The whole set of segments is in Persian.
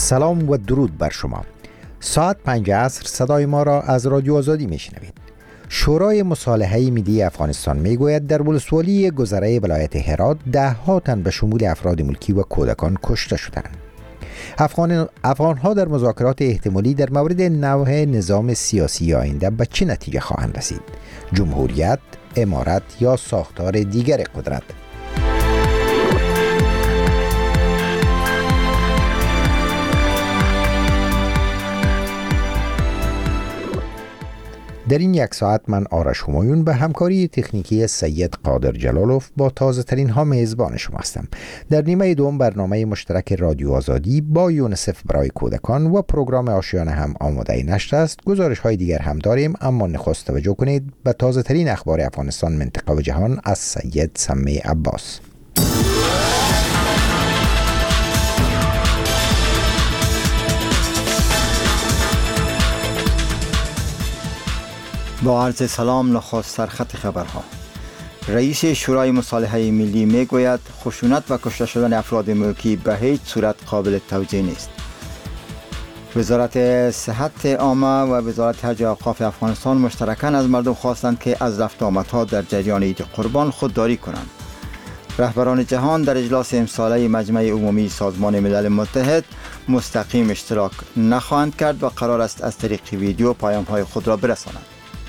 سلام و درود بر شما. ساعت 5 عصر صدای ما را از رادیو آزادی میشنوید. شورای مصالحه ملی افغانستان میگوید در ولسوالی گذره ولایت هرات 10 تن به شمول افراد ملکی و کودکان کشته شدند. افغانها در مذاکرات احتمالی در مورد نوع نظام سیاسی آینده به چه نتیجه خواهند رسید؟ جمهوریت، امارت یا ساختار دیگر قدرت؟ در این یک ساعت من آرش همایون به همکاری تکنیکی سید قادر جلالوف با تازه ترین ها میزبان شما هستم. در نیمه دوم برنامه مشترک رادیو آزادی با یونیسف برای کودکان و پروگرام آشیانه هم آماده نشر است. گزارش های دیگر هم داریم، اما نخست توجه کنید به تازه ترین اخبار افغانستان، منطقه و جهان از سید سمی عباس. با عرض سلام، نخست سرخط خبرها. رئیس شورای مصالحه ملی میگوید خشونت و کشته شدن افراد ملکی به هیچ صورت قابل توجیه نیست. وزارت صحت عامه و وزارت حج و اوقاف افغانستان مشترکاً از مردم خواستند که از رفت آمدها در جریان عید قربان خودداری کنند. رهبران جهان در اجلاس امساله مجمع عمومی سازمان ملل متحد مستقیم اشتراک نخواهند کرد و قرار است از طریق ویدیو پیام‌های خود را برسانند.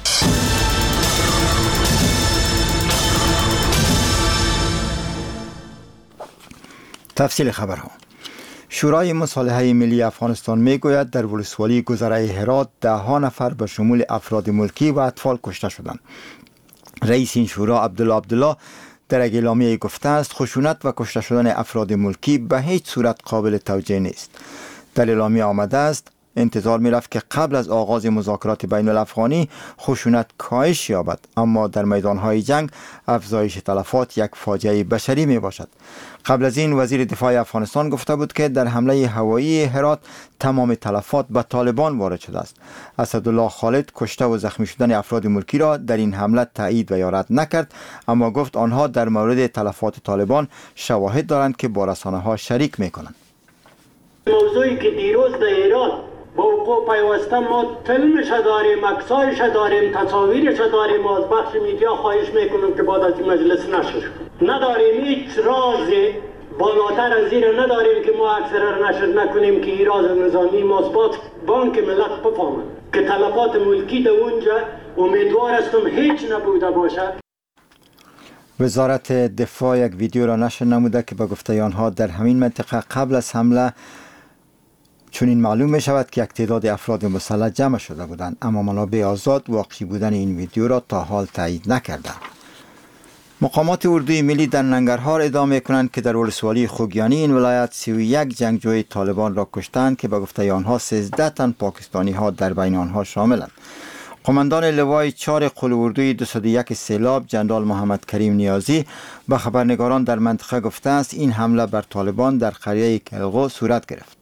تفصیل خبرها. شورای مصالحه ملی افغانستان میگوید در ولسوالی گذره هرات 10 نفر به شمول افراد ملکی و اطفال کشته شدند. رئیس این شورا عبدالله در یک اعلامیه گفته است خشونت و کشته شدن افراد ملکی به هیچ صورت قابل توجیه نیست. در اعلامیه آمده است انتظار می رفت که قبل از آغاز مذاکرات بین الافغانی خشونت کاهش یابد، اما در میدانهای جنگ افزایش تلفات یک فاجعه بشری می باشد. قبل از این وزیر دفاع افغانستان گفته بود که در حمله هوایی هرات تمام تلفات به طالبان وارد شده است. اسدالله خالد کشته و زخمی شدن افراد ملکی را در این حمله تایید و یا رد نکرد، اما گفت آنها در مورد تلفات طالبان شواهد دارند که با رسانه‌ها شریک می کنند. موضوعی که دیروز در ایران با وقوع پیوسته ما فیلمش داریم، عکسایش داریم، تصاویرش داریم و از بخش میدیا خواهش میکنم که بعد از این مجلس نشر نداریم. هیچ راز بالاتر از این نداریم که ما اکثر نشر نکنیم که این راز نظامی ماست. بانک ملت بفهمند که تلفات ملکی در اونجا امیدوار هستم هیچ نبوده باشد. وزارت دفاع یک ویدیو را نشر نموده که به گفته آنها در همین منطقه قبل از حمله چون این معلوم می شود که یک تعداد افراد مسلح جمع شده بودند، اما منابع آزاد واقعی بودن این ویدیو را تا حال تایید نکردند. مقامات اردوی ملی در ننگرهار ادعا می کنند که در ولسوالی خوگیانی این ولایت 31 جنگجوی طالبان را کشتند که به گفته آنها 13 تن پاکستانی ها در بین آنها شاملند. قماندان لوای 4 قل اردوی 201 سیلاب جنرال محمد کریم نیازی به خبرنگاران در منطقه گفته است این حمله بر طالبان در قریه کلغو صورت گرفت.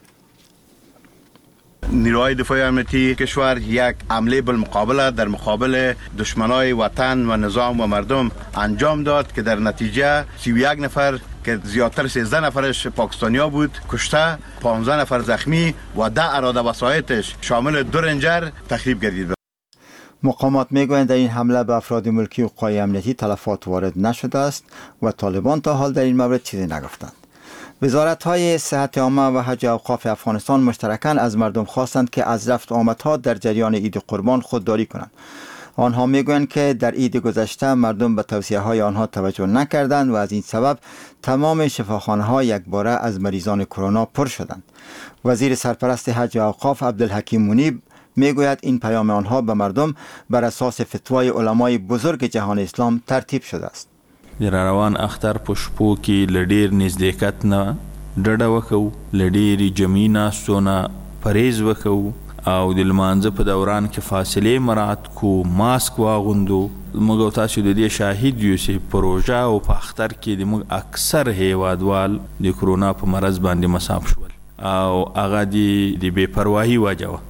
نیروهای دفاع امنیتی کشور یک حمله بالمقابله در مقابل دشمنای وطن و نظام و مردم انجام داد که در نتیجه 31 نفر که زیادتر 13 نفرش پاکستانیا بود کشته، 15 نفر زخمی و 10 اراده وسایطش شامل 2 رنجر تخریب گردید. مقامات میگویند در این حمله به افراد ملکی و قوای امنیتی تلفات وارد نشده است و طالبان تا حال در این مورد چیزی نگفتند. وزارت‌های صحت عامه و حج و اوقاف افغانستان مشترکاً از مردم خواستند که از رفت آمدها در جریان عید قربان خودداری کنند. آنها میگویند که در عید گذشته مردم به توصیه‌های آنها توجه نکردند و از این سبب تمام شفاخانه‌ها یکباره از مریضان کرونا پر شدند. وزیر سرپرست حج و اوقاف عبدالحکیم منیب میگوید این پیام آنها به مردم بر اساس فتوای علمای بزرگ جهان اسلام ترتیب شده است. در روان اختر پشپو کې لډیر نزدېکت نه ډډه وکړو، لډیرې جمعي ناستو نه پرهیز وکړو او د لمانځه په دوران کې فاصلې مراعات کو، ماسک واغوندو. موږ او تاسو د دې شاهد یو چې پروژه او په اختر کې د موږ اکثر هیوادوال د کرونا په مرض باندې مصاب شول او هغه د بې پرواهي وجه وه.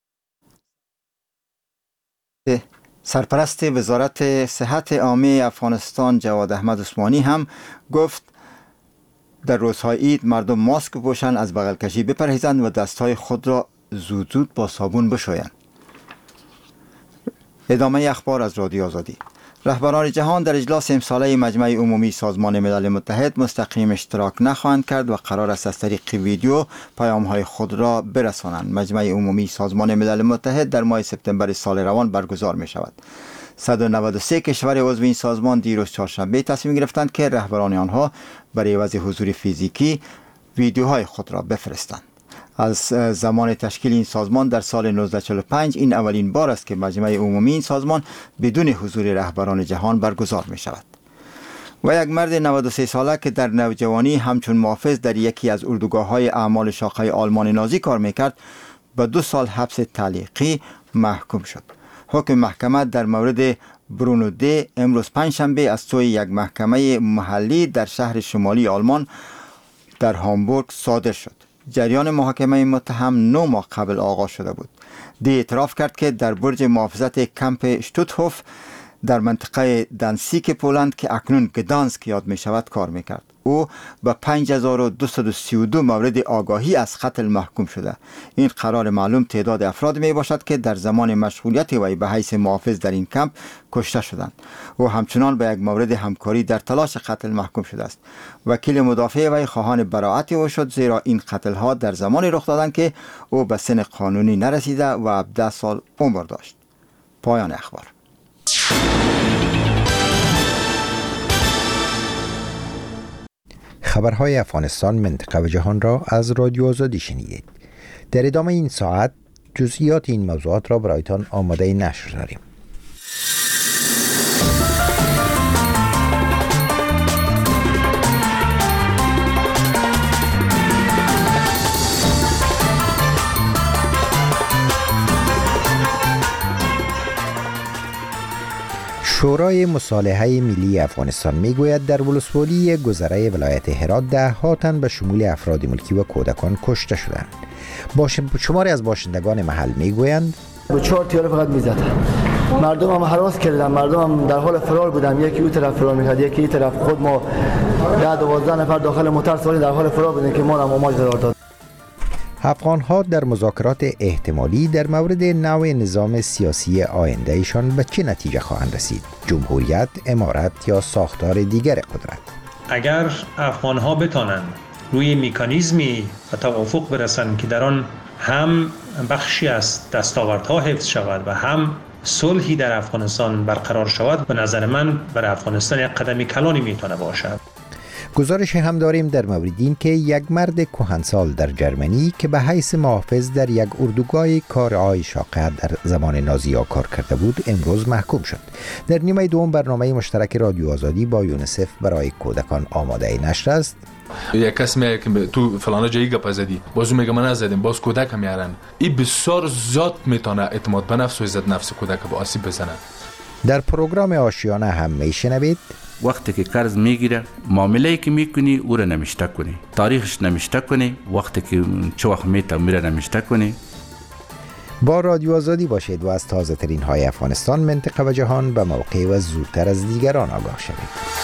سرپرست وزارت صحت عامه افغانستان جواد احمد عثمانی هم گفت در روزهای عید مردم ماسک بپوشند، از بغل کشی بپرهیزند و دستهای خود را زود زود با صابون بشویند. ادامه اخبار از رادیو آزادی. رهبران جهان در اجلاس امساله مجمع عمومی سازمان ملل متحد مستقیم اشتراک نخواهند کرد و قرار است از طریق ویدیو پیام‌های خود را برسانند. مجمع عمومی سازمان ملل متحد در ماه سپتامبر سال روان برگزار می شود. 193 کشور عضو این سازمان دیروز چهارشنبه تصمیم گرفتند که رهبران آنها برای عوض حضور فیزیکی ویدیوهای خود را بفرستند. از زمان تشکیل این سازمان در سال 1945 این اولین بار است که مجمع عمومی این سازمان بدون حضور رهبران جهان برگزار می شود. و یک مرد 93 ساله که در نوجوانی همچون محافظ در یکی از اردوگاه‌های اعمال شاخه آلمان نازی کار میکرد به 2 سال حبس تعلیقی محکوم شد. حکم محکمه در مورد برونو دی امروز پنجشنبه از سوی یک محکمه محلی در شهر شمالی آلمان در هامبورگ صادر شد. جریان محاکمه متهم 9 ماه قبل آغاز شده بود. دی اعتراف کرد که در برج محافظت کمپ شتوتهوف در منطقه دانسیک پولند که اکنون گدانسک یاد می شود کار می کرد. او به 5232 مورد آگاهی از قتل محکوم شده. این قرار معلوم تعداد افراد می باشد که در زمان مشغولیت وی به حیث محافظ در این کمپ کشته شدند. او همچنان به یک مورد همکاری در تلاش قتل محکوم شده است. وکیل مدافع وی خواهان براءت او شد، زیرا این قتل ها در زمانی رخ دادند که او به سن قانونی نرسیده و 17 سال عمر داشت. پایان اخبار. خبرهای افغانستان، منطقه و جهان را از رادیو آزادی شنیدید. در ادامه این ساعت جزئیات این موضوعات را برایتان آماده نشر داریم. شورای مصالحه ملی افغانستان میگوید در ولسوالی گذره ولایت هرات 10 تن به شمول افراد ملکی و کودکان کشته شدند. شماری از باشندگان محل میگویند با 4 تیاره فقط میزد. مردم هم هراس کردن، مردم هم در حال فرار بودن، یکی اون طرف فرار میکرد، یکی این طرف. خود ما 10-12 نفر داخل موتر سواری در حال فرار بودیم که ما هم آماج قرار داد. افغان‌ها در مذاکرات احتمالی در مورد نوع نظام سیاسی آینده ایشان به چه نتیجه خواهند رسید؟ جمهوریت، امارت یا ساختار دیگر قدرت؟ اگر افغان‌ها بتانند روی مکانیزمی و توافق برسند که در آن هم بخشی از دستاوردها حفظ شود و هم صلحی در افغانستان برقرار شود، به نظر من برای افغانستان یک قدم کلانی میتونه باشد. گزارش هم داریم در مورد این که یک مرد کهنسال در جرمنی که به حیث محافظ در یک اردوگاه کارهای شاقه در زمان نازی‌ها کار کرده بود امروز محکوم شد. در نیمه دوم برنامه مشترک رادیو آزادی با یونیسف برای کودکان آماده نشر است. یک کس میگه که تو فلان جایی گپ زدی، بازو میگه من نزدم، باز کودک هم میارن. این بسیار زیاد میتونه اعتماد به نفس و عزت نفس کودک به آسیب بزنه. در پروگرام آشیانه هم میشنوید وقتی که قرض میگیره معامله‌ای که میکنی او را نمیشته کنی، تاریخش نمیشته کنی، وقتی که چه وقت میره نمیشته کنی. با رادیو آزادی باشید و از تازه ترین های افغانستان، منطقه و جهان به موقع و زودتر از دیگران آگاه شوید.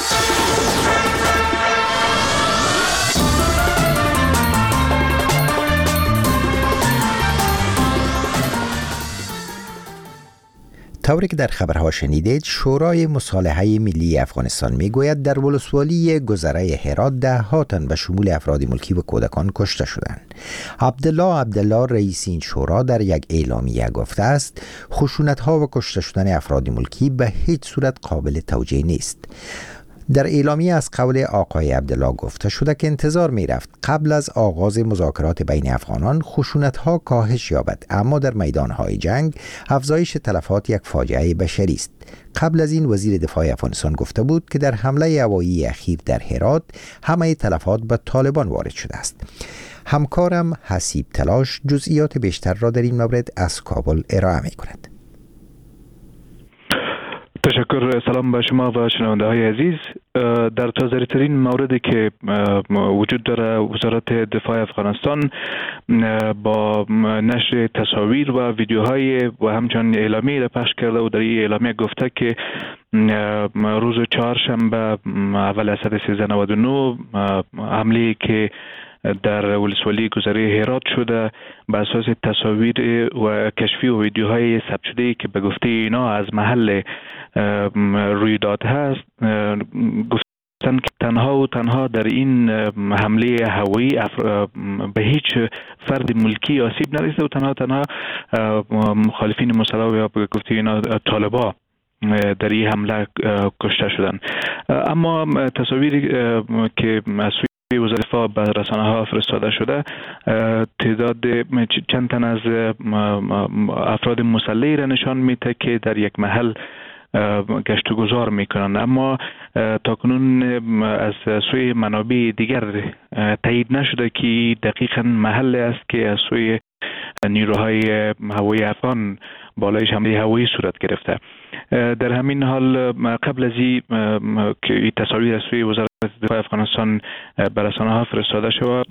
طوری که در خبرها شنیدید، شورای مصالحه ملی افغانستان میگوید در ولسوالی گذره هرات 10 تن به شمول افراد ملکی و کودکان کشته شدند. عبدالله رئیس این شورا در یک اعلامیه گفته است خشونت‌ها و کشته شدن افراد ملکی به هیچ صورت قابل توجیه نیست. در اعلامیه از قول آقای عبدالله گفته شده که انتظار می رفت قبل از آغاز مذاکرات بین افغانان خشونت‌ها کاهش یابد، اما در میدان‌های جنگ افزایش تلفات یک فاجعه بشری است. قبل از این وزیر دفاع افغانستان گفته بود که در حمله هوایی اخیر در هرات همه تلفات به طالبان وارد شده است. همکارم حسیب تلاش جزئیات بیشتر را در این مورد از کابل ارائه می کند. تشکر. سلام به شما و شنونده های عزیز. در تازه ترین موردی که وجود داره، وزارت دفاع افغانستان با نشر تصاویر و ویدیوهای و همچنین اعلامیه را پخش کرده و در این اعلامیه گفته که روز چهارشنبه اول اسد 1399 حمله که در ولسوالی گذره هرات شده به اساس تصاویر و کشفی و ویدیوهای ثبت شده که به گفته اینا از محل رویداد هست، گفتن که تنها در این حمله هوایی به هیچ فرد ملکی آسیب نرسیده و تنها مخالفین مسلح یا به گفته اینا طالبا در این حمله کشته شدند. اما تصاویری که از وزارت دفاع به رسانه‌ها فرستاده شده تعداد چند تن از افراد مسلحی را نشان میده که در یک محل گشت و گذار میکنند، اما تاکنون از سوی منابع دیگر تایید نشده که دقیقاً محل است که از سوی نیروهای هوایی افغان بالایش حمله هوایی صورت گرفته. در همین حال قبل از که این تصاویر از سوی وزارت دفاع افغانستان به رسانه‌ها فرستاده شد،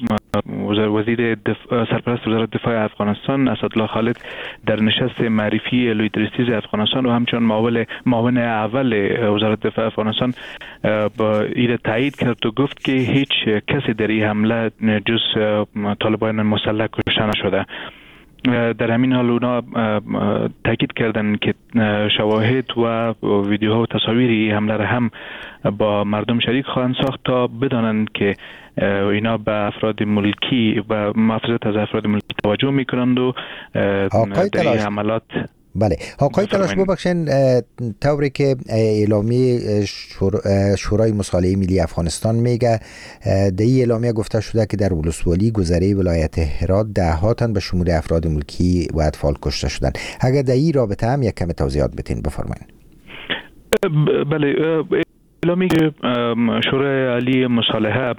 سرپرست وزارت دفاع افغانستان اسدالله خالد در نشست معرفی لویدرستیز افغانستان و همچنین معاون اول وزارت دفاع افغانستان با این تایید کرد و گفت که هیچ کسی در این حمله جز طالبان مسلح کشته نشده. در همین حال اونا تاکید کردن که شواهد و ویدیوها و تصاویر حمله را هم با مردم شریک خواهند ساخت تا بدانند که اینا به افراد ملکی و محافظت از افراد ملکی توجه میکنند و در این حملات. بله آقای تلاش ببخشین، طوری که اعلامیه شورای مصالحه ملی افغانستان میگه، در این اعلامیه گفته شده که در ولسوالی گذره ولایت هرات 10 تن به شمول افراد ملکی و اطفال کشته شدند. اگر در این رابطه هم یک کم توضیحات بتین بفرمایید. بله، اعلامیه شورای عالی مصالحه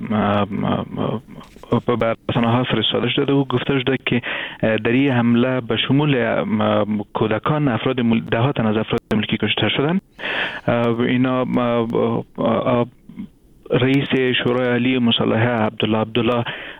به رسانه‌ها فرستاده شده و گفته شده که در این حمله به شمول کودکان افراد 10 تن از افراد ملکی کشته شدند. اینا رئیس شورای عالی مصالحه عبدالله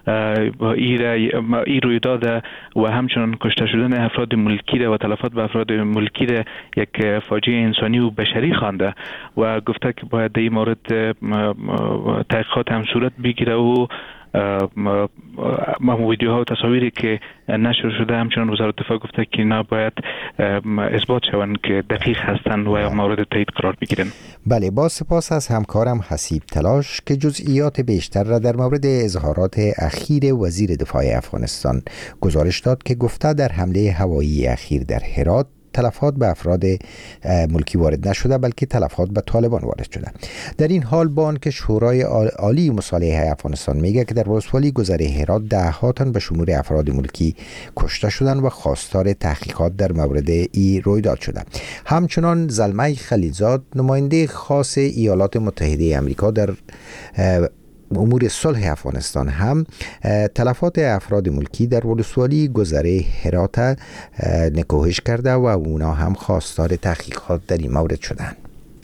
ای رویداد و همچنان کشته شدن افراد ملکی و تلفات به افراد ملکی یک فاجعه انسانی و بشری خوانده و گفته که باید در این مورد تحقیقات هم صورت بگیره و ویدیوها و تصاویری که نشر شده همچنان وزارت دفاع گفته که اینا باید اثبات شوند که دقیق هستند و مورد تایید قرار بگیرن. بله، با سپاس از همکارم حسیب تلاش که جزئیات بیشتر را در مورد اظهارات اخیر وزیر دفاع افغانستان گزارش داد که گفته در حمله هوایی اخیر در هرات تلفات به افراد ملکی وارد نشده بلکه تلفات به طالبان وارد شده. در این حال با آنکه شورای عالی مصالحه افغانستان میگه که در ولسوالی گذره هرات 10 تن به شمول افراد ملکی کشته شدند و خواستار تحقیقات در مورد این رویداد شده. همچنان زلمه خلیلزاد نماینده خاص ایالات متحده آمریکا در امور صلح افغانستان هم تلفات افراد ملکی در ولسوالی گذره هرات نکوهش کرده و اونا هم خواستار تحقیقات در این مورد شدند.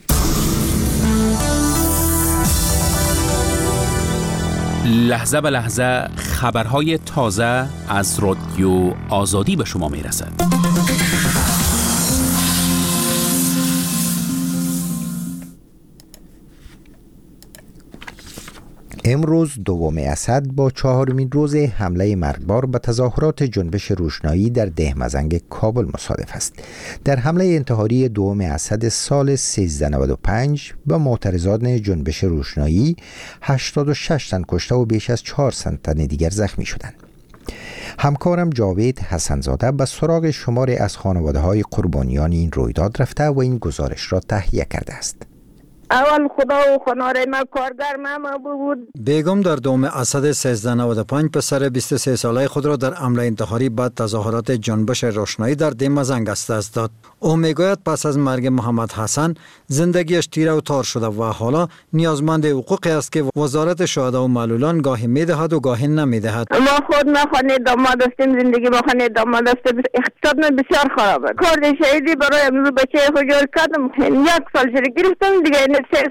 لحظه به لحظه خبرهای تازه از رادیو آزادی به شما میرسد. امروز دوم اسد با 4مین روز حمله مرگبار به تظاهرات جنبش روشنایی در دهمزنگ کابل مصادف است. در حمله انتحاری دوم اسد سال 1395 به معترضان جنبش روشنایی 86 تن کشته و بیش از 400 تن دیگر زخمی شدند. همکارم جاوید حسنزاده به سراغ شماری از خانواده‌های قربانیان این رویداد رفته و این گزارش را تهیه کرده است. اول خدا و خناره ما کارگر ما بود. بیگم در دوم اسد 1395 پسر 23 ساله خود را در حمله انتحاری بعد تظاهرات جنبش روشنایی در دهمزنگ از دست داد. او میگوید پس از مرگ محمد حسن زندگیش تیره و تار شده و حالا نیازمند حقوقی است که وزارت شهدا و معلولان گاهی میدهد و گاهی نمیدهد. ما خود خانه داماد داشتیم، زندگی ما خانه داماد داشتیم، اقتصاد ما بسیار خرابه. کار شهیدی برای امروز بچه خود جور کردم، 1 سال شده گرفتم دیگه 3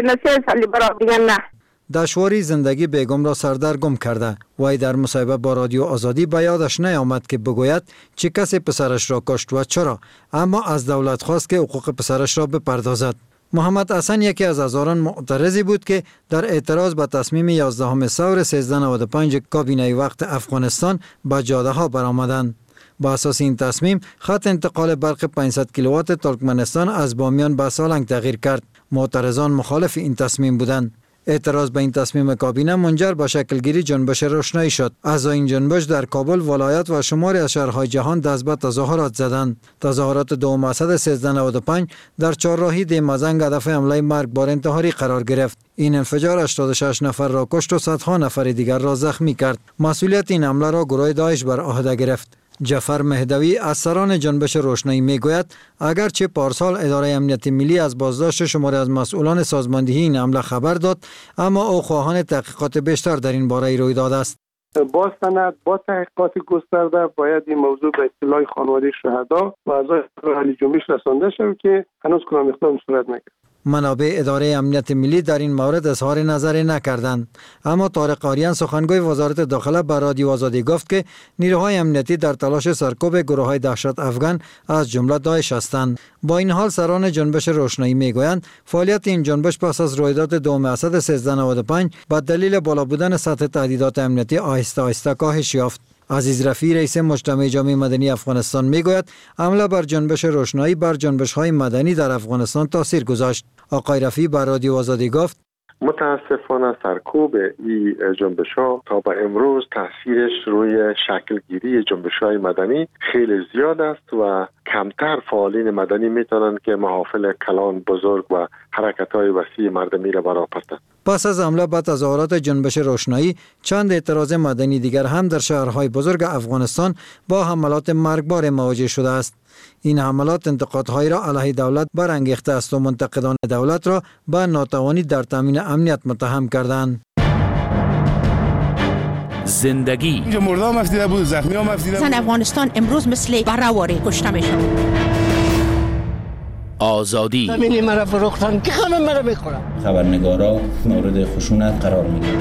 سال برای دیگه نه. دشواری زندگی بیگم را سردرگم کرده. وی در مصاحبه با رادیو آزادی به یادش نیامد که بگوید چه کسی پسرش را کشت و چرا، اما از دولت خواست که حقوق پسرش را بپردازد. محمد حسن یکی از هزاران معترضی بود که در اعتراض به تصمیم 11 ثور 1395 کابینه وقت افغانستان به جاده ها برآمدند. با اساس این تصمیم خط انتقال برق 500 کیلووات ترکمنستان از بامیان به سالنگ تغییر کرد. معترضان مخالف این تصمیم بودند. اعتراض به این تصمیم کابینه منجر به شکلگیری جنبش روشنایی شد. اعضای این جنبش در کابل، ولایت و شماری از شهرهای جهان دست به تظاهرات زدند. تظاهرات 2 اسد 1395 در چهارراهی دیمزنگ هدف حمله مرگبار انتحاری قرار گرفت. این انفجار 86 نفر را کشت و صدها نفر دیگر را زخمی کرد. مسئولیت این حمله را گروه داعش بر عهده گرفت. جعفر مهدوی از سران جنبش روشنایی میگوید اگرچه پارسال اداره امنیت ملی از بازداشت شماری از مسئولان سازماندهی این حمله خبر داد، اما او خواهان تحقیقات بیشتر در این باره روی داده است. با سند با تحقیقات گسترده باید این موضوع به اطلاع خانواده شهدا و اعضای اهالی جنبش رسانده شود که هنوز کدام اقدام صورت نکرد. منابع اداره امنیت ملی در این مورد اظهار نظری نکردند، اما طارق آریان سخنگوی وزارت داخله به رادیو آزادی گفت که نیروهای امنیتی در تلاش سرکوب گروه‌های دهشت افغان از جمله داعش هستند. با این حال سران جنبش روشنایی میگویند فعالیت این جنبش پس از رویداد 2 اسد 1395 به دلیل بالا بودن سطح تهدیدات امنیتی آهسته آهسته کاهش یافت. عزیز رفیع رئیس مجتمع جامعه مدنی افغانستان میگوید حمله بر جنبش روشنایی بر جنبش‌های مدنی در افغانستان تاثیر گذاشت. آقای رفیع بر رادیو آزادی گفت متاسفانه سرکوب این جنبش‌ها تا به امروز تاثیرش روی شکلگیری جنبش‌های مدنی خیلی زیاد است و کمتر فعالین مدنی میتونن که محافل کلان بزرگ و حرکت‌های وسیع مردمی را برآورند. پس از حمله به تظاهرات جنبش روشنایی، چند اعتراض مدنی دیگر هم در شهرهای بزرگ افغانستان با حملات مرگبار مواجه شده است. این حملات انتقادهایی را علیه دولت برانگیخته است و منتقدان دولت را به ناتوانی در تامین امنیت متهم کردند. زندگی اینجا مرده هم افتیده بود، زخمی هم افتیده بود. زن افغانستان امروز مثل برهواره کشته میشن. آزادی همینی مرا فروختن که همه مرا میخورن. خبرنگارا مورد خشونت قرار میگیرن.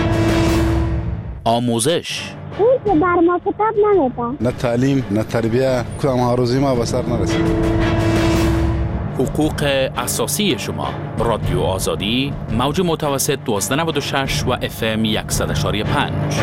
آموزش اون که بر ما کتاب نمیدن. نه تعلیم نه تربیه، کدام آرزوی ما به سر نرسید. حقوق اساسی شما. رادیو آزادی، موج متوسط 1296 و FM 100.5.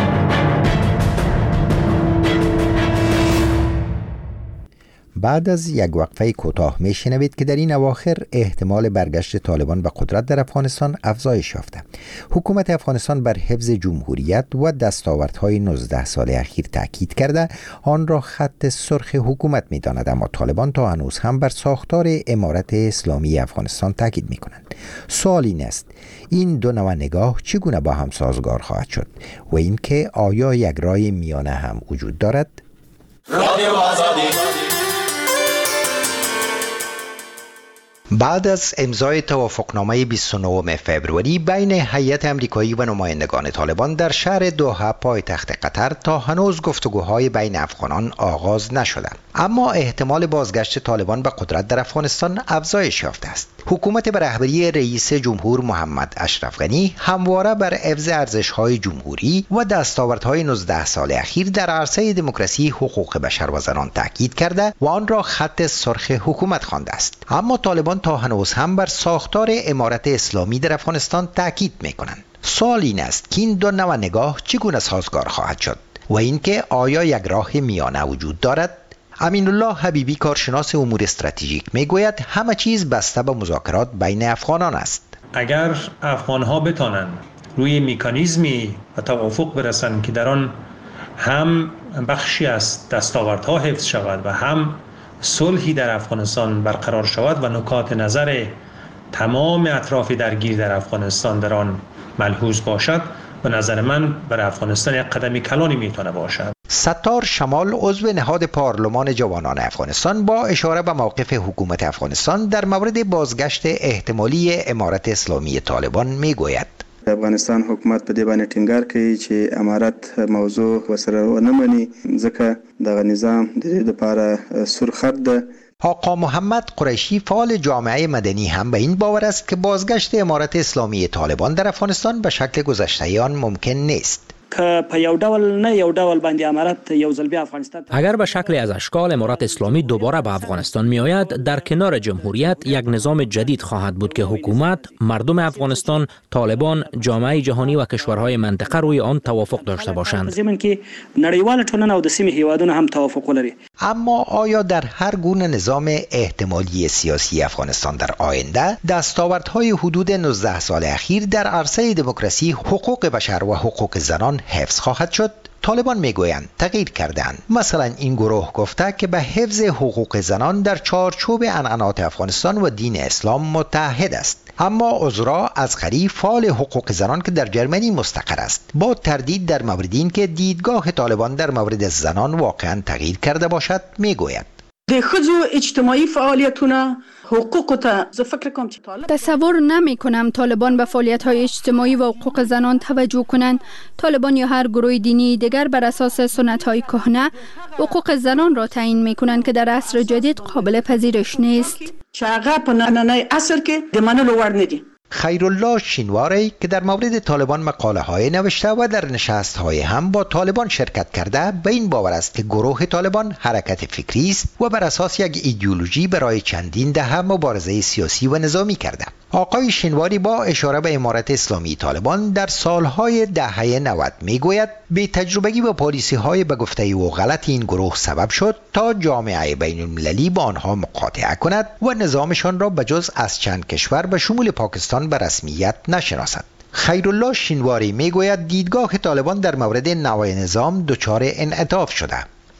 بعد از یک وقفه کوتاه میشنوید که در این اواخر احتمال برگشت طالبان به قدرت در افغانستان افزایش یافته. حکومت افغانستان بر حفظ جمهوریت و دستاوردهای 19 سال اخیر تاکید کرده آن را خط سرخ حکومت می‌داند، اما طالبان تا هنوز هم بر ساختار امارت اسلامی افغانستان تاکید می‌کنند. سوال این است این دو نوع نگاه چگونه با هم سازگار خواهد شد و اینکه آیا یک راه میانه هم وجود دارد؟ رادیو آزادی. بعد از امضای توافقنامه 29 فوریه بین هیئت آمریکایی و نمایندگان طالبان در شهر دوحه پایتخت قطر تا هنوز گفتگوهای بین افغانان آغاز نشده، اما احتمال بازگشت طالبان به قدرت در افغانستان افزایش یافته است. حکومت به رهبری رئیس جمهور محمد اشرف غنی همواره بر حفظ ارزش‌های جمهوری و دستاوردهای 19 سال اخیر در عرصه دموکراسی، حقوق بشر و زنان تاکید کرده و آن را خط سرخ حکومت خوانده است. اما طالبان تا هنوز هم بر ساختار امارت اسلامی در افغانستان تاکید می‌کنند. سوال این است که این دو نوع نگاه چگونه سازگار خواهد شد و اینکه آیا یک راه میانه وجود دارد؟ امین الله حبیبی کارشناس امور استراتژیک میگوید همه چیز بسته به مذاکرات بین افغانان است. اگر افغان‌ها بتانند روی مکانیزمی و توافق برسند که در آن هم بخشی از دستاوردها حفظ شود و هم صلحی در افغانستان برقرار شود و نکات نظر تمام اطراف درگیر در افغانستان در آن ملحوظ باشد، به نظر من برای افغانستان یک قدم کلانی میتونه باشد. ستار شمال عضو نهاد پارلمان جوانان افغانستان با اشاره به موقف حکومت افغانستان در مورد بازگشت احتمالی امارت اسلامی طالبان میگوید افغانستان حکومت په دې باندې ټینګار کوي چې امارت موضوع وسره ونه مني، ځکه دغه نظام د دې لپاره سور خط ده آقا محمد قریشی فعال جامعه مدنی هم به این باور است که بازگشت امارت اسلامی طالبان در افغانستان به شکل گذشته آن ممکن نیست. که په یو ډول نه یو ډول باندې امارت یو ځل بیا افغانستان اگر به شکل از اشکال امارت اسلامی دوباره به افغانستان می آید، در کنار جمهوریت یک نظام جدید خواهد بود که حکومت، مردم افغانستان، طالبان، جامعه جهانی و کشورهای منطقه روی آن توافق داشته باشند. زمین که نړیوال ټولنه او د سیمې هیوادونه هم توافق ولري. اما آیا در هر گونه نظام احتمالی سیاسی افغانستان در آینده دستاوردهای حدود 19 سال اخیر در عرصه دموکراسی، حقوق بشر و حقوق زنان حفظ خواهد شد؟ طالبان میگویند تغییر کردند. مثلا این گروه گفته که به حفظ حقوق زنان در چارچوب عنعنات افغانستان و دین اسلام متحد است. اما عذرا ازغری، فعال حقوق زنان که در جرمنی مستقر است، با تردید در مورد این که دیدگاه طالبان در مورد زنان واقعا تغییر کرده باشد میگوید د ښځو اجتماعي فعالیتونه حقوق ته زه فکر کوم چې تصور نمی کنم طالبان به فعالیت‌های اجتماعی و حقوق زنان توجه کنند. طالبان یا هر گروه دینی دیگر بر اساس سنت‌های کهنه حقوق زنان را تعیین می‌کنند که در عصر جدید قابل پذیرش نیست. چې هغه په نننی عصر کې د منلو وړ نه دي. خیرالله شینواری که در مورد طالبان مقاله های نوشته و در نشست های هم با طالبان شرکت کرده، به این باور است که گروه طالبان حرکت فکری است و بر اساس یک ایدئولوژی برای چندین دهه مبارزه سیاسی و نظامی کرده. آقای شینواری با اشاره به امارت اسلامی طالبان در سالهای دهه 90 میگوید بی تجربگی و پالیسی های به گفته او غلط این گروه سبب شد تا جامعه بین المللی با آنها مقاطعه کند و نظامشان را به جز از چند کشور به شمول پاکستان به رسمیت نشناسد. خیرالله شینواری میگوید دیدگاه طالبان در مورد نوع نظام دچار انعطاف شده.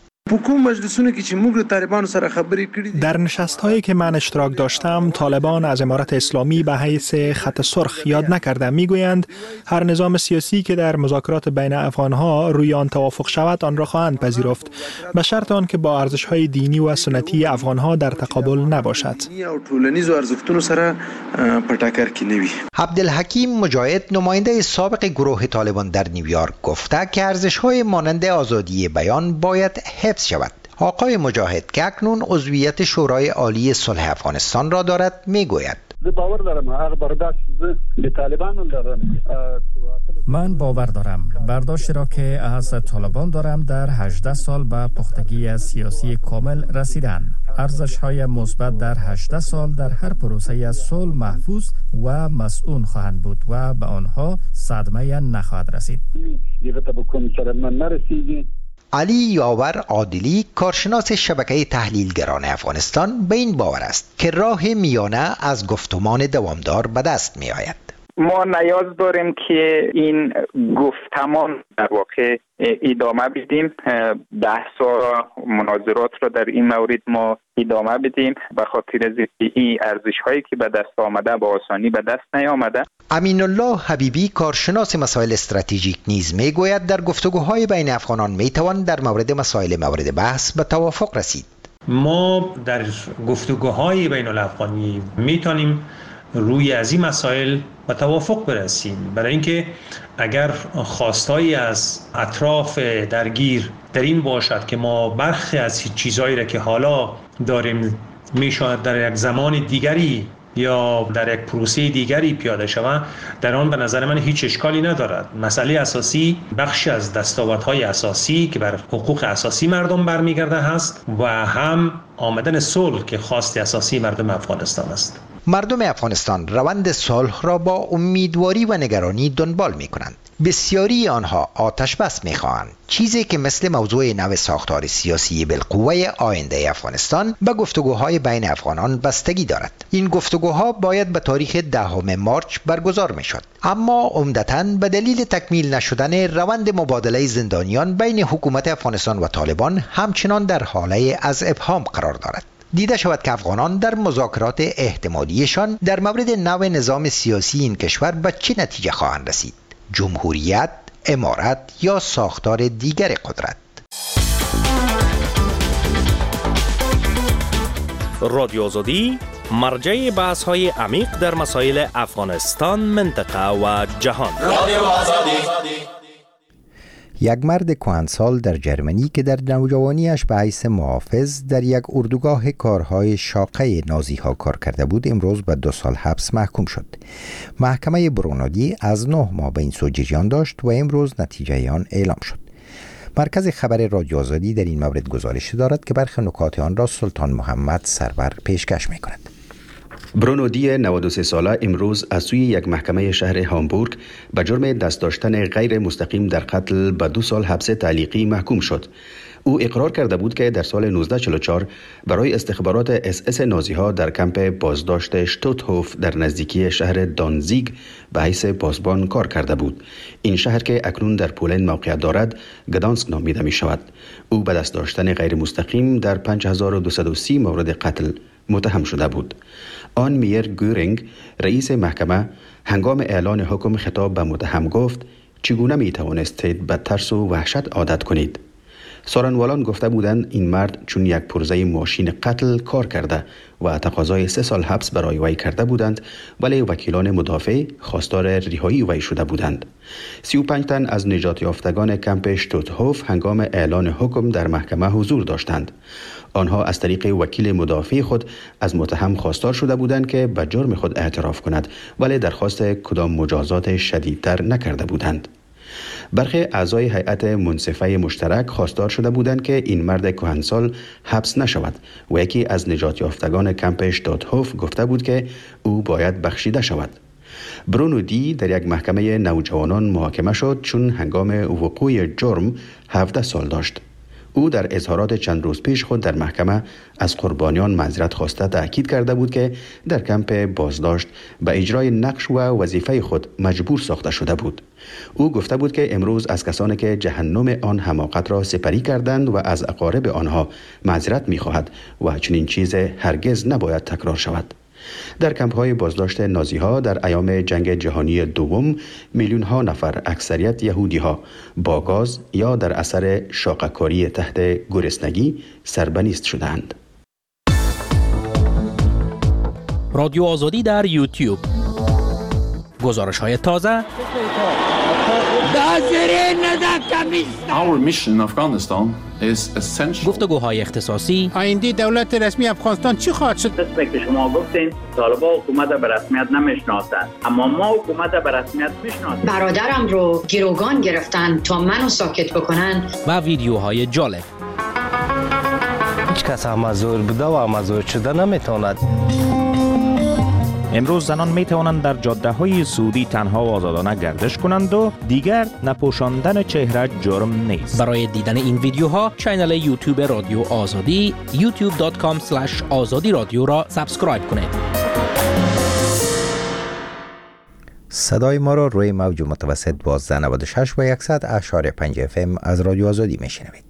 در نشست‌هایی که من اشتراک داشتم، طالبان از امارت اسلامی به حیث خط سرخ یاد نکردند. میگویند هر نظام سیاسی که در مذاکرات بین افغان‌ها روی آن توافق شود آن را خواهند پذیرفت، به شرط آن که با ارزش‌های دینی و سنتی افغان‌ها در تقابل نباشد. عبدالحکیم مجاهد، نماینده سابق گروه طالبان در نیویورک، گفته که ارزش‌های مانند آزادی بیان باید حفظ شود. آقای مجاهد که اکنون عضویت شورای عالی صلح افغانستان را دارد میگوید من باور دارم برداشتی را که از طالبان دارم در 18 سال به پختگی سیاسی کامل رسیدن. ارزش‌های مثبت در 18 سال در هر پروسه صلح محفوظ و مسئول خواهند بود و به آنها صدمه نخواهد رسید. علی یاور عادلی، کارشناس شبکه تحلیلگران افغانستان، به این باور است که راه میانه از گفتمان دوامدار به دست می آید. ما نیاز داریم که این گفتمان در واقع ادامه بدیم، بحث و مناظرات را در این مورد ما ادامه بدیم، به خاطر این ارزش‌هایی که به دست آمده به آسانی به دست نیامده. امین الله حبیبی، کارشناس مسائل استراتژیک، نیز میگوید در گفتگوهای بین افغانان میتوان در مورد مسائل مورد بحث به توافق رسید. ما در گفتگوهای بین الافغانی میتونیم روی از این مسائل به توافق برسیم، برای اینکه اگر خواستایی از اطراف درگیر در این باشد که ما برخی از چیزهایی را که حالا داریم میشود در یک زمان دیگری یا در یک پروسه دیگری پیاده شود، در آن به نظر من هیچ اشکالی ندارد. مسئله اساسی بخشی از دستاوردهای اساسی که بر حقوق اساسی مردم برمیگرده است و هم آمدن صلح که خواست اساسی مردم افغانستان است. مردم افغانستان روند صلح را با امیدواری و نگرانی دنبال می کنند. بسیاری آنها آتش بس می خواهند، چیزی که مثل موضوع نو ساختار سیاسی بالقوه آینده افغانستان به گفتگوهای بین افغانان بستگی دارد. این گفتگوها باید به تاریخ 10 مارچ برگزار می شد، اما عمدتاً به دلیل تکمیل نشدن روند مبادله زندانیان بین حکومت افغانستان و طالبان همچنان در حاله از ابهام قرار دارد. دیده شود که افغانان در مذاکرات احتمالیشان در مورد نوع نظام سیاسی این کشور به چه نتیجه خواهند رسید: جمهوریت، امارت یا ساختار دیگر قدرت. رادیو آزادی، مرجع بحث‌های عمیق در مسائل افغانستان، منطقه و جهان. رادیو آزادی. یک مرد کهنسال در جرمنی که در نوجوانیش به حیث محافظ در یک اردوگاه کارهای شاقه نازی ها کار کرده بود امروز به 2 سال حبس محکوم شد. محکمه برونودی از 9 ماه به این سو جریان داشت و امروز نتیجه آن اعلام شد. مرکز خبر رادیو آزادی در این مورد گزارش دارد که برخی نکات آن را سلطان محمد سرور پیشکش می کند. برونودی 93 ساله امروز از سوی یک محکمه شهر هامبورگ به جرم دست داشتن غیر مستقیم در قتل به 2 سال حبس تعلیقی محکوم شد. او اقرار کرده بود که در سال 1944 برای استخبارات SS نازی‌ها در کمپ بازداشت شتوتهوف در نزدیکی شهر دانزیگ به حیث پاسبان کار کرده بود. این شهر که اکنون در پولند موقعیت دارد گدانسک نامیده می شود. او به دست داشتن غیر مستقیم در 5230 مورد قتل متهم شده بود. آن میر گورینگ رئیس محکمه هنگام اعلان حکم خطاب به متهم گفت چگونه می توانستید به ترس و وحشت عادت کنید؟ سارنوالان گفته بودند این مرد چون یک پرزه ماشین قتل کار کرده و تقاضای 3 سال حبس برای وی کرده بودند، ولی وکیلان مدافع خواستار رهایی وی شده بودند. 35 تن از نجات یافتگان کمپ شتوتهوف هنگام اعلان حکم در محکمه حضور داشتند. آنها از طریق وکیل مدافع خود از متهم خواستار شده بودند که به جرم خود اعتراف کند، ولی درخواست کدام مجازات شدیدتر نکرده بودند. برخی اعضای هیئت منصفه مشترک خواستار شده بودند که این مرد کهنسال حبس نشود و یکی از نجات یافتگان کمپ شتوتهوف گفته بود که او باید بخشیده شود. برونودی در یک محکمه نوجوانان محاکمه شد چون هنگام وقوع جرم 17 سال داشت. او در اظهارات چند روز پیش خود در محکمه از قربانیان معذرت خواسته تأکید کرده بود که در کمپ بازداشت به اجرای نقش و وظیفه خود مجبور ساخته شده بود. او گفته بود که امروز از کسانی که جهنم آن حماقت را سپری کردند و از اقارب آنها معذرت می‌خواهد و چنین چیز هرگز نباید تکرار شود. در کمپ‌های بازداشت نازی‌ها در ایام جنگ جهانی دوم میلیون‌ها نفر اکثریت یهودی‌ها با گاز یا در اثر شاقه‌کاری تحت گرسنگی سربنیست شدند. رادیو آزادی در یوتیوب. گزارش‌های تازه. Our mission in Afghanistan is essential. گفتگوهای اختصاصی. آینده دولت رسمی افغانستان چی خواهد شد؟ قسمی که شما گفتین طالبان حکومت به رسمیت نمیشناسند، اما ما حکومت به رسمیت میشناسیم. برادرم رو گروگان گرفتن تا منو ساکت بکنن. و ویدیوهای جالب. هیچ کس امازور بوده و امازور شده نمیتواند. امروز زنان می توانند در جاده های سعودی تنها و آزادانه گردش کنند و دیگر نپوشاندن چهره جرم نیست. برای دیدن این ویدیوها کانال یوتیوب رادیو آزادی youtube.com/azadi رادیو را سابسکرایب کنید. صدای ما را روی موج متوسط 1296 و 100.5 FM از رادیو آزادی میشنوید.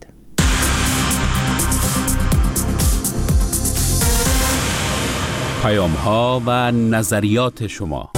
پیام ها و نظریات شما.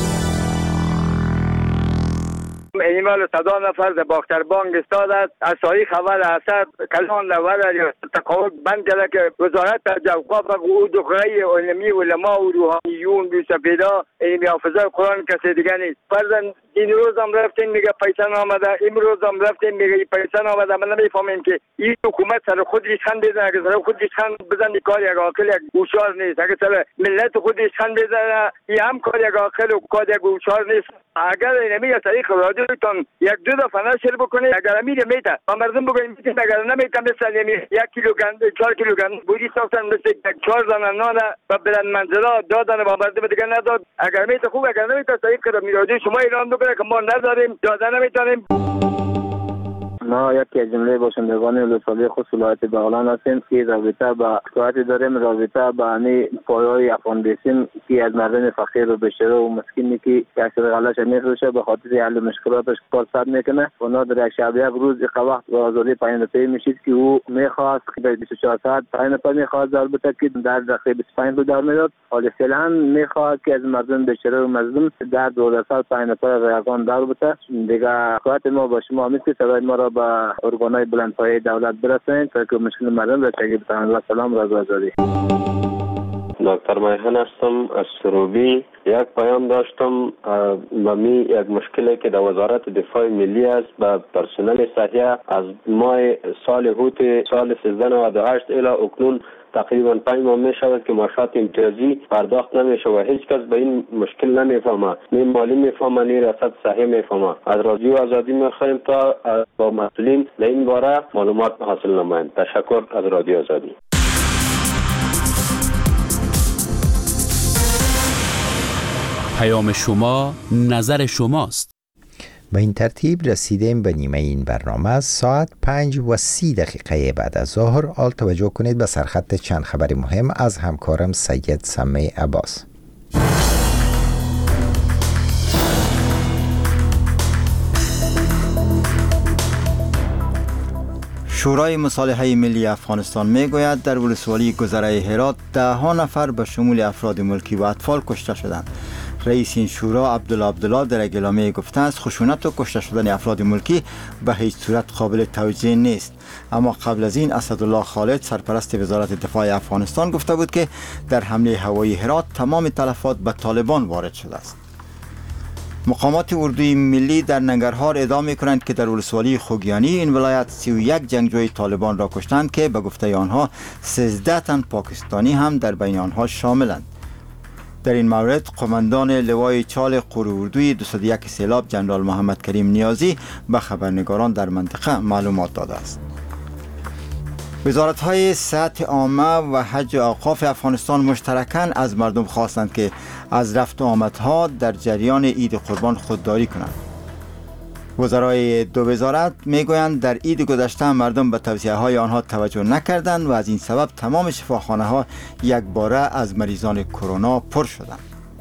ایمیل 100 نفر در باختر بانک استاد است. از صحیح خبر اثر کلان لور یا تقاعد بند کرده که وزارت جوقاف و دکترای علمی علما و روحانیون بی سپیدا این حافظه قرآن کسی دیگه نیست. فرضاً این روز هم رفتیم میگه پیسه آمده، این روز هم رفتیم میگه پیسه آمده. من نمیفهمیم که این حکومت سر خود ریشخند بزنه. اگه سر خود ریشخند بزنه کار یک عاقل یک هوشیار نیست. اگه سر ملت خود ریشخند بزنه این هم کار یک عاقل و کار یک هوشیار نیست. اگر نمیگه طریق رادیوتون یک دو دفعه نشر بکنه، اگر میره میته و مردم بگوین میتیم، اگر نمیته مثل 1 کیلو گند 4 کیلو گند بودی ساختن مثل 4 دانه نان و بلند منزلا دادن و مردم دیگه نداد. اگر میته خوب، اگر نمیته طریق رادیو شما اعلام بکنه که ما نداریم داده نمیتونیم. ما یکی از جمله باشندگان ولسوالی خود ولایت بغلان هستیم که رابطه با شکایت داریم، رابطه با پایه‌های افغان بیسیم که از مردم فقیر و بیچاره و مسکینی که اکثر غله‌اش میفروشه به خاطر حل مشکلاتش کار سر میکنه. اونا در یک شب یک روز یک وقت به آزادی پیام پی میشید که او میخواست که 24 ساعت پیام پی میخواست البته که در دقیقه 25 رو در میداد. حالا فعلا میخواد که از مردم بیچاره و مظلوم در 12 سال پیام پی رایگان در بوده. دیگه شکایت ما با شما میشه صدای ما را با ارگانهای بلندپایه دولت برسونید تا که مشکل مردم را تغییر بدهند. و سلام رضا آزادی. دکتر مایحان هستم از سروبی. یک پیام داشتم و یک مشکلی که در وزارت دفاع ملی است به پرسنل صحیح از ماه سال هوت سال 1398 الی اکنون تقریبا 5 ماه می شود که معاشات امتیازی پرداخت نمیشه و هیچ کس به این مشکل نمیفهمه، نه مالی میفهمه نه رصد صحیح میفهمه. از رادیو آزادی میخواهیم تا با مسئولین در این باره معلومات حاصل نمایند. تشکر از رادیو آزادی. پیام شما نظر شماست. به این ترتیب رسیدیم به نیمه این برنامه. ساعت 5:30 بعد از ظهر. آل توجه کنید به سرخط چند خبر مهم از همکارم سید سمی عباس. شورای مصالحه ملی افغانستان میگوید در ولسوالی گذره هرات 10 نفر به شمول افراد ملکی و اطفال کشته شدند. رئیس این شورا عبدالله در اعلامیه گفته است خشونت و کشته شدن افراد ملکی به هیچ صورت قابل توجیه نیست. اما قبل از این اسدالله خالد سرپرست وزارت دفاع افغانستان گفته بود که در حمله هوایی هرات تمام تلفات به طالبان وارد شده است. مقامات اردوی ملی در ننگرهار ادعا می‌کنند که در ولسوالی خوگیانی این ولایت 31 جنگجوی طالبان را کشتند که به گفته آنها 13 تن پاکستانی هم در بین آنها شاملند. در این مورد قماندان لوای چال قور اردوی 201 سیلاب جنرال محمد کریم نیازی به خبرنگاران در منطقه معلومات داده است. وزارت‌های صحت عامه و حج و اوقاف افغانستان مشترکاً از مردم خواستند که از رفت و آمدها در جریان عید قربان خودداری کنند. وزرای دو وزارت میگویند در عید گذشته مردم به توصیه‌های آنها توجه نکردند و از این سبب تمام شفاخانه‌ها یک باره از مریضان کرونا پر شدند.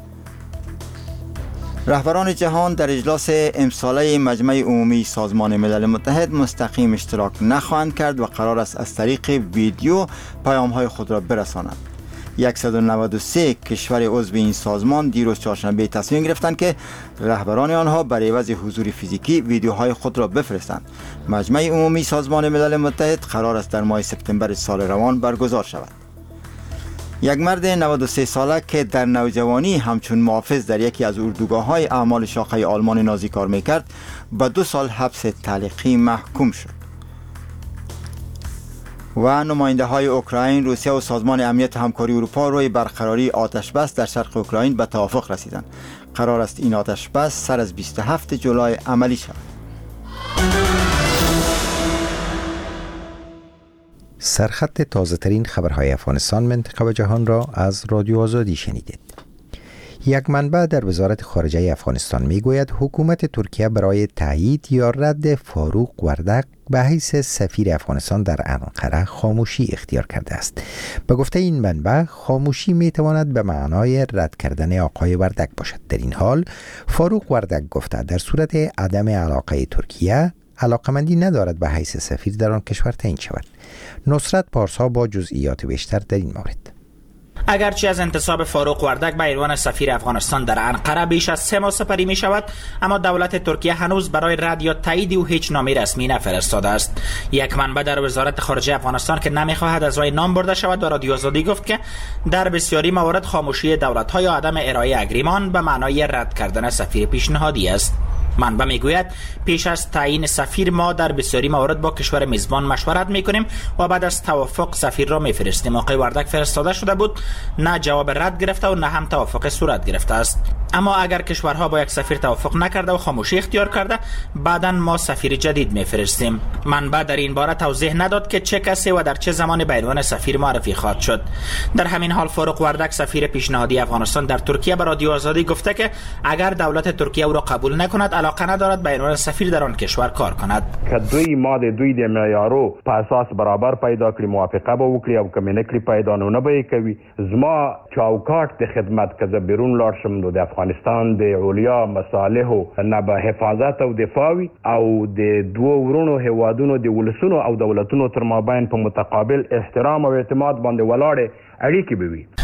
رهبران جهان در اجلاس امساله مجمع عمومی سازمان ملل متحد مستقیم اشتراک نخواهند کرد و قرار است از طریق ویدیو پیام‌های خود را برسانند. 193 کشور عضو این سازمان دیروز چهارشنبه تصمیم گرفتند که رهبران آنها برای عوض حضور فیزیکی ویدیوهای خود را بفرستند. مجمع عمومی سازمان ملل متحد قرار است در ماه سپتامبر سال روان برگزار شود. یک مرد 93 ساله که در نوجوانی همچون محافظ در یکی از اردوگاه‌های اعمال شاخه آلمان نازی کار می‌کرد به 2 سال حبس تعلیقی محکوم شد. و نماینده های اوکراین، روسیه و سازمان امنیت همکاری اروپا روی برقراری آتش بس در شرق اوکراین به توافق رسیدند. قرار است این آتش بس سر از 27 جولای عملی شود. سرخط تازه ترین خبرهای افغانستان، منطقه و جهان را از رادیو آزادی شنیدید. یک منبع در وزارت خارجه افغانستان میگوید حکومت ترکیه برای تایید یا رد فاروق وردق به حیث سفیر افغانستان در انقره خاموشی اختیار کرده است. به گفته این منبع خاموشی میتواند به معنای رد کردن آقای وردق باشد. در این حال فاروق وردق گفته در صورت عدم علاقه ترکیه علاقمندی ندارد به حیث سفیر در آن کشور تعیین شود. نصرت پارسا با جزئیات بیشتر در این مورد. اگرچه از انتصاب فاروق وردق به عنوان سفیر افغانستان در انقره بیش از 3 ماه سپری می شود، اما دولت ترکیه هنوز برای رد یا تایید او هیچ نامه رسمی نفرستاده است. یک منبع در وزارت خارجه افغانستان که نمیخواهد از وی نام برده شود به رادیو آزادی گفت که در بسیاری موارد خاموشی دولت‌ها یا عدم ارائه اگریمان به معنای رد کردن سفیر پیشنهادی است. منبع میگوید پیش از تعیین سفیر ما در بسیاری موارد با کشور میزبان مشورت میکنیم و بعد از توافق سفیر را میفرستیم. آقای وردق فرستاده شده بود، نه جواب رد گرفته و نه هم توافق صورت گرفته است. اما اگر کشورها با یک سفیر توافق نکرده و خاموشی اختیار کرده، بعداً ما سفیر جدید میفرستیم. منبع در این باره توضیح نداد که چه کسی و در چه زمانی به عنوان سفیر معرفی خواهد شد. در همین حال فاروق وردق سفیر پیشنهادی افغانستان در ترکیه به رادیو آزادی گفته که اگر دولت ترکیه او را قبول نکند علاقه ندارد به عنوان سفیر در آن کشور کار کند. که دوی د معیارو په اساس برابر پیدا کړي، موافقه به وکړي او کوم نه کړي پیدا نه به کوي. زما چوکاټ د خدمت که بیرون لاړ شم نو د افغانستان د علیا مصالحو نه به حفاظت او دفاع او د دوه ورونو هوادونو د ولسونو او دولتونو تر مابین په متقابل احترام او اعتماد باندې ولاړ اړیکې به وي.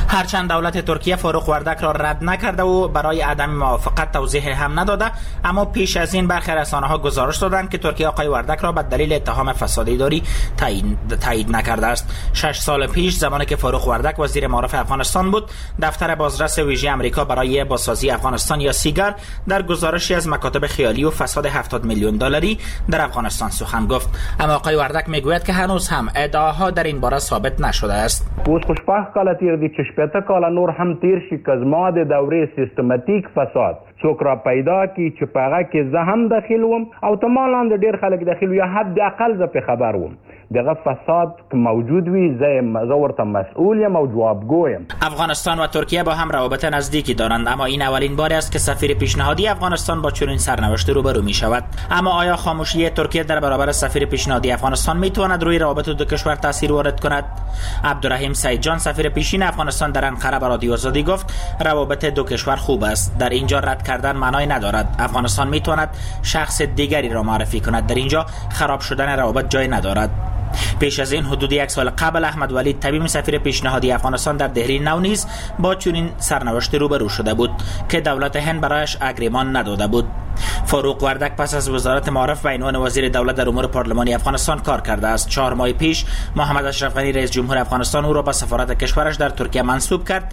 هرچند دولت ترکیه فاروق وردک را رد نکرده و برای عدم موافقت توضیح هم نداده، اما پیش از این برخی رسانه‌ها گزارش دادند که ترکیه آقای وردک را به دلیل اتهام فساد اداری تایید نکرده است. 6 سال پیش زمانی که فاروق وردک وزیر معارف افغانستان بود، دفتر بازرس ویژه آمریکا برای بازسازی افغانستان یا سیگر در گزارشی از مکاتب خیالی و فساد 70 میلیون دلاری در افغانستان سخن گفت. اما آقای وردک میگوید که هنوز هم ادعاها در این باره ثابت نشده است. اوس خوشبخت کاله تیر دی چې شپته کاله نور هم تیر شي که زما د دورې سیستماتیک فساد څوک را پیدا کی چې په هغه کې زه هم داخل وم او تمالا د ډیر خلک داخل یا حداقل زه په خبر وم دغه فساد که موجود وي زه ورته مسئول یم او جوابگو یم. افغانستان و ترکیه با هم روابط نزدیکی دارند، اما این اولین بار است که سفیر پیشنهادی افغانستان با چنین سرنوشتی روبرو می شود. اما آیا خاموشی ترکیه در برابر سفیر پیشنهادی افغانستان می تواند روی روابط دو کشور تاثیر وارد کند؟ عبدالرحیم سعید جان سفیر پیشین افغانستان در انقره به رادیو آزادی گفت روابط دو کشور خوب است. در اینجا رد کردن معنای ندارد. افغانستان می تواند شخص دیگری را معرفی کند. در اینجا خراب شدن روابط جای ندارد. پیش از این حدود 1 سال قبل احمد ولید طبیب سفیر پیشنهادی افغانستان در دهلی نو نیز با چنین سرنوشتی روبرو شده بود که دولت هند برایش اگریمان نداده بود. فاروق وردک پس از وزارت معارف به عنوان وزیر دولت در امور پارلمانی افغانستان کار کرده است. 4 ماه پیش محمد اشرف غنی رئیس جمهور افغانستان او را به سفارت کشورش در ترکیه منصوب کرد.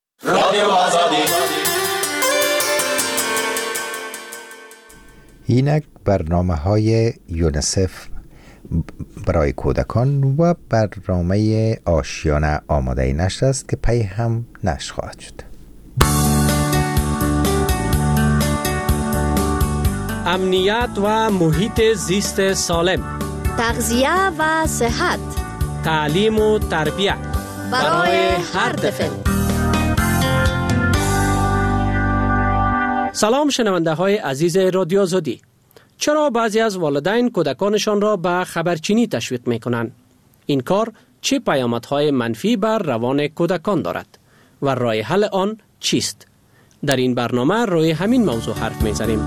اینک برنامه‌های یونیسف برای کودکان و برنامه آشیانه آماده نشر است که پی هم نشر خواهد شد. امنیت و محیط زیست سالم، تغذیه و صحت، تعلیم و تربیت برای هر طفل. سلام شنونده های عزیز رادیو آزادی. چرا بعضی از والدین کودکانشان را به خبرچینی تشویق می کنند؟ این کار چه پیامدهای منفی بر روان کودکان دارد و راه حل آن چیست؟ در این برنامه روی همین موضوع حرف می زنیم.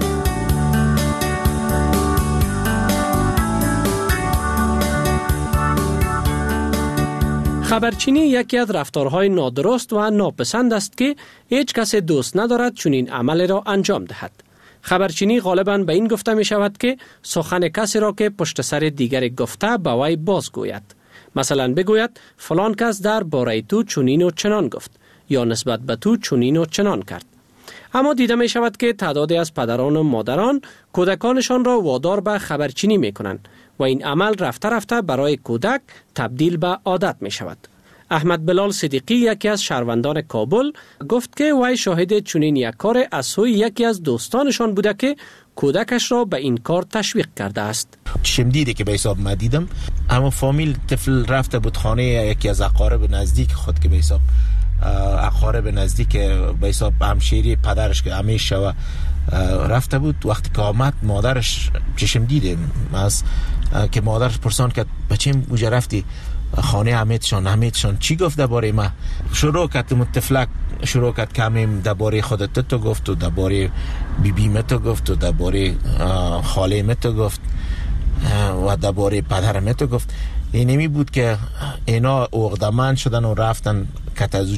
خبرچینی یکی از رفتارهای نادرست و ناپسند است که هیچ کس دوست ندارد چنین عمل را انجام دهد. خبرچینی غالباً به این گفته می شود که سخن کسی را که پشت سر دیگر گفته به وی بازگوید. مثلا بگوید فلان کس در باره تو چنین و چنان گفت یا نسبت به تو چنین و چنان کرد. اما دیده می شود که تعدادی از پدران و مادران کودکانشان را وادار به خبرچینی می کنند و این عمل رفته رفته برای کودک تبدیل به عادت می شود. احمد بلال صدیقی یکی از شهروندان کابل گفت که وی شاهد چنین یک کار از سوی یکی از دوستانشان بوده که کودکش را به این کار تشویق کرده است. چشم دیده که به حساب ما دیدم، اما فامیل طفل رفته بود خانه یکی از اقارب نزدیک خود که به حساب اقارب نزدیک به حساب همشیری پدرش که همیشه رفته بود. وقتی که آمد مادرش چشم دیده از که مادرش پرسان کرد بچه‌م اوجا رفتی خانه حمیدشان چی گفت درباره ما؟ شروع کرد متفلک شروع کرد کمیم درباره خودت تو گفت و درباره بیبی تو گفت و درباره خاله تو گفت و درباره پدرم تو گفت. اینمی بود که اینا عقده‌مند شدن و رفتن کتازو